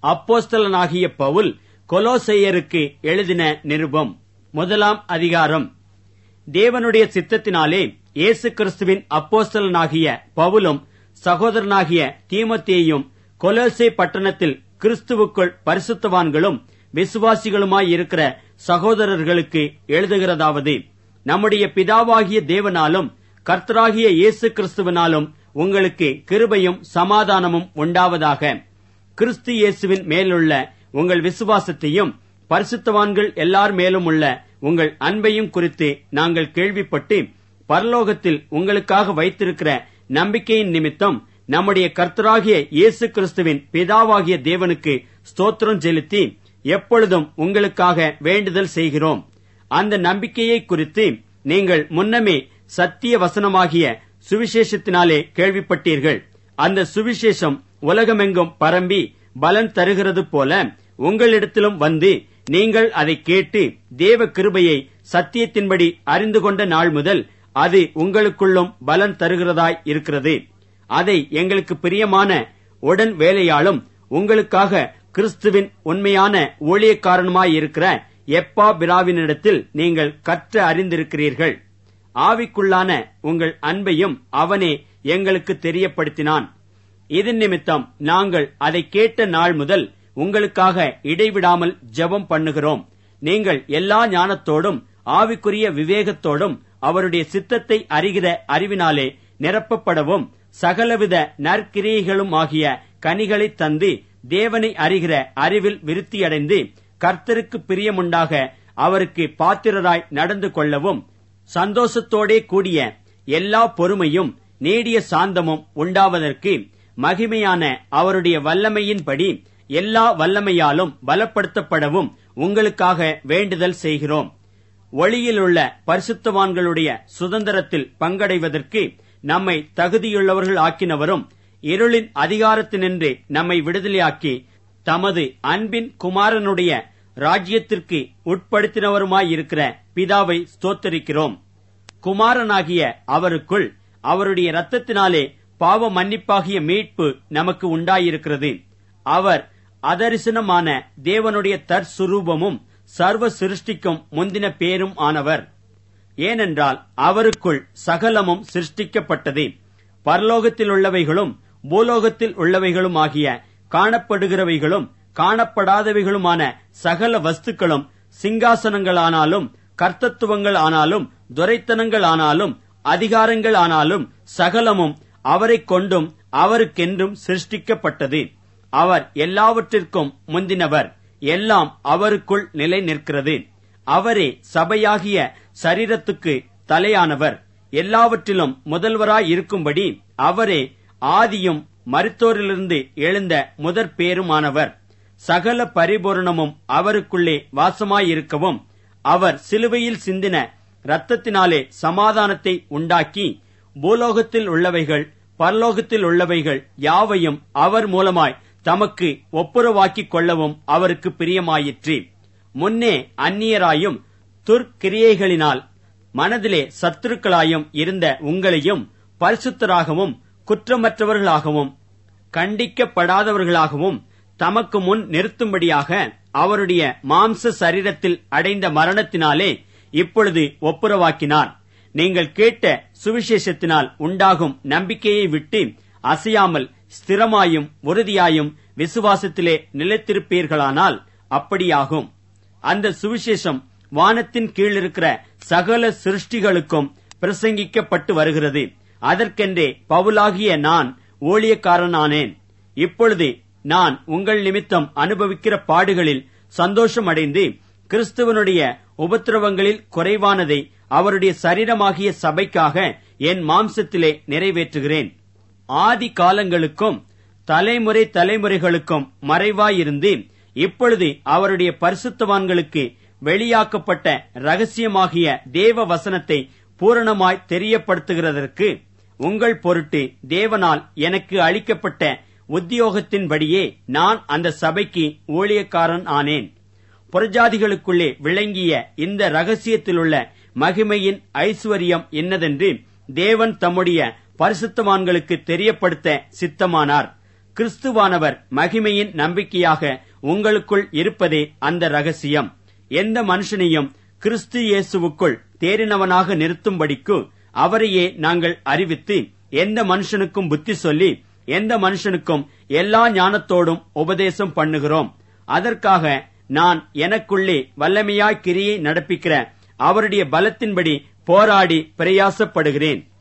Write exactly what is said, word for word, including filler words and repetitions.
அப்போஸ்தலனாகிய பவுல் கொலோசையருக்கு எழுதின நிருபம். முதலாம் அதிகாரம். தேவனுடைய சித்தத்தினாலே இயேசு கிறிஸ்துவின் அப்போஸ்தலனாகிய பவுலும் சகோதரனாகிய தீமோத்தேயும் கொலோசை பட்டணத்தில் கிறிஸ்துவுக்குள் பரிசுத்தவான்களும் விசுவாசிகளுமாயிருக்கிற சகோதரர்களுக்கு எழுதுகிறதாவது: நம்முடைய பிதாவாகிய தேவனாலும் கர்த்தராகிய இயேசு கிறிஸ்துவினாலும் உங்களுக்கு கிருபையும் சமாதானமும் உண்டாவதாக. கிறிஸ்து இயேசுவின் மேலுள்ள உங்கள் விசுவாசத்தையும் பரிசுத்தவான்கள் எல்லார் மேலும் உள்ள உங்கள் அன்பையும் குறித்து நாங்கள் கேள்விப்பட்டு பரலோகத்தில் உங்களுக்காக வைத்திருக்கிற நம்பிக்கையின் நிமித்தம் நம்முடைய கர்த்தராகிய இயேசு கிறிஸ்துவின் பிதாவாகிய தேவனுக்கு ஸ்தோத்திரம் செலுத்தி எப்பொழுதும் உங்களுக்காக வேண்டுதல் செய்கிறோம். அந்த நம்பிக்கையை குறித்து நீங்கள் முன்னமே சத்திய வசனமாகிய சுவிசேஷத்தினாலே கேள்விப்பட்டீர்கள். அந்த சுவிசேஷம் உலகமெங்கும் பரம்பி பலன் தருகிறது போல உங்களிடத்திலும் வந்து நீங்கள் அதை கேட்டு தேவ கிருபையை சத்தியத்தின்படி அறிந்து கொண்ட நாள் முதல் அது உங்களுக்குள்ளும் பலன் தருகிறதாய் இருக்கிறது. அதை எங்களுக்கு பிரியமான உடன் வேலையாலும் உங்களுக்காக கிறிஸ்துவின் உண்மையான ஊழியக்காரனுமாயிருக்கிற எப்பா பிராவினிடத்தில் நீங்கள் கற்று அறிந்திருக்கிறீர்கள். ஆவிக்குள்ளான உங்கள் அன்பையும் அவனே எங்களுக்கு தெரியப்படுத்தினான். இதன் நிமித்தம் நாங்கள் அதை கேட்ட நாள் முதல் உங்களுக்காக இடைவிடாமல் ஜெபம் பண்ணுகிறோம். நீங்கள் எல்லா ஞானத்தோடும் ஆவிக்குரிய விவேகத்தோடும் அவருடைய சித்தத்தை அறிகிற அறிவினாலே நிரப்பப்படவும் சகலவித நற்கிரியைகளும் ஆகிய கனிகளை தந்து தேவனை அறிகிற அறிவில் விருத்தியடைந்து கர்த்தருக்கு பிரியமுண்டாக அவருக்கு பாத்திரராய் நடந்து கொள்ளவும் சந்தோஷத்தோடே கூடிய எல்லா பொறுமையும் நீடிய சாந்தமும் உண்டாவதற்கு மகிமையான அவருடைய வல்லமையின்படி எல்லா வல்லமையாலும் பலப்படுத்தப்படவும் உங்களுக்காக வேண்டுதல் செய்கிறோம். ஒளியிலுள்ள பரிசுத்தவான்களுடைய சுதந்திரத்தில் பங்கடைவதற்கு நம்மை தகுதியுள்ளவர்கள் ஆக்கினவரும் இருளின் அதிகாரத்தினின்று நம்மை விடுதலையாக்கி தமது அன்பின் குமாரனுடைய ராஜ்யத்திற்கு உட்படுத்தினவருமாயிருக்கிற பிதாவை ஸ்தோத்தரிக்கிறோம். குமாரனாகிய அவருக்குள் அவருடைய இரத்தத்தினாலே பாவ மன்னிப்பாகிய மீட்பு நமக்கு உண்டாயிருக்கிறது. அவர் அதரிசனமான தேவனுடைய தற்சுரூபமும் சர்வ சிருஷ்டிக்கும் முந்தின பேரும் ஆனவர். ஏனென்றால் அவருக்குள் சகலமும் சிருஷ்டிக்கப்பட்டது. பரலோகத்தில் உள்ளவைகளும் பூலோகத்தில் உள்ளவைகளும் ஆகிய காணப்படுகிறவைகளும் காணப்படாதவைகளுமான சகல வஸ்துக்களும் சிங்காசனங்களானாலும் கர்த்தத்துவங்கள் ஆனாலும் துரைத்தனங்கள் ஆனாலும் அதிகாரங்கள் ஆனாலும் சகலமும் அவரை கொண்டும் அவருக்கென்றும் சிருஷ்டிக்கப்பட்டது. அவர் எல்லாவற்றிற்கும் முந்தினவர். எல்லாம் அவருக்குள் நிலை நிற்கிறது. அவரே சபையாகிய சரீரத்துக்கு தலையானவர். எல்லாவற்றிலும் முதல்வராயிருக்கும்படி அவரே ஆதியும் மரித்தோரிலிருந்து எழுந்த முதற் பேருமானவர். சகல பரிபூரணமும் அவருக்குள்ளே வாசமாயிருக்கவும் அவர் சிலுவையில் சிந்தின இரத்தத்தினாலே சமாதானத்தை உண்டாக்கி பூலோகத்தில் உள்ளவைகள் பரலோகத்தில் உள்ளவைகள் யாவையும் அவர் மூலமாய் தமக்கு ஒப்புரவாக்கிக் கொள்ளவும் அவருக்கு பிரியமாயிற்று. முன்னே அந்நியராயும் துர்க்கிரியைகளினால் மனதிலே சத்துருக்களாயும் இருந்த உங்களையும் பரிசுத்தராகவும் குற்றமற்றவர்களாகவும் கண்டிக்கப்படாதவர்களாகவும் தமக்கு முன் நிறுத்தும்படியாக அவருடைய மாம்ச சரீரத்தில் அடைந்த மரணத்தினாலே இப்பொழுது ஒப்புரவாக்கினார். நீங்கள் கேட்ட சுவிசேஷத்தினால் உண்டாகும் நம்பிக்கையை விட்டு அசையாமல் ஸ்திரமாயும் உறுதியாயும் விசுவாசத்திலே நிலைத்திருப்பீர்களானால் அப்படியாகும். அந்த சுவிசேஷம் வானத்தின் கீழ் இருக்கிற சகல சிருஷ்டிகளுக்கும் பிரசங்கிக்கப்பட்டு வருகிறது. அதற்கென்றே பவுலாகிய நான் ஊழியக்காரனானேன். இப்பொழுது நான் உங்கள் நிமித்தம் அனுபவிக்கிற பாடுகளில் சந்தோஷமடைந்து கிறிஸ்துவனுடைய உபத்திரவங்களில் குறைவானதை அவருடைய சரீரமாகிய சபைக்காக என் மாம்சத்திலே நிறைவேற்றுகிறேன். ஆதி காலங்களுக்கும் தலைமுறை தலைமுறைகளுக்கும் மறைவாயிருந்து இப்பொழுது அவருடைய பரிசுத்தவான்களுக்கு வெளியாக்கப்பட்ட ரகசியமாகிய தேவ வசனத்தை பூரணமாய் தெரியப்படுத்துகிறதற்கு உங்கள் பொருட்டு தேவனால் எனக்கு அளிக்கப்பட்ட உத்தியோகத்தின்படியே நான் அந்த சபைக்கு ஊழியக்காரன் ஆனேன். புறஜாதிகளுக்குள்ளே விளங்கிய இந்த ரகசியத்திலுள்ள மகிமையின் ஐஸ்வர்யம் என்னதென்று தேவன் தம்முடைய பரிசுத்தவான்களுக்கு தெரியப்படுத்த சித்தமானார். கிறிஸ்துவானவர் மகிமையின் நம்பிக்கையாக உங்களுக்குள் இருப்பதே அந்த ரகசியம். எந்த மனுஷனையும் கிறிஸ்து இயேசுவுக்குள் தேறினவனாக நிறுத்தும்படிக்கு அவரையே நாங்கள் அறிவித்து, எந்த மனுஷனுக்கும் புத்தி சொல்லி, எந்த மனுஷனுக்கும் எல்லா ஞானத்தோடும் உபதேசம் பண்ணுகிறோம். அதற்காக நான் எனக்குள்ளே வல்லமையாய் கிரியை நடப்பிக்கிற அவருடைய பலத்தின்படி போராடி பிரயாசப்படுகிறேன்.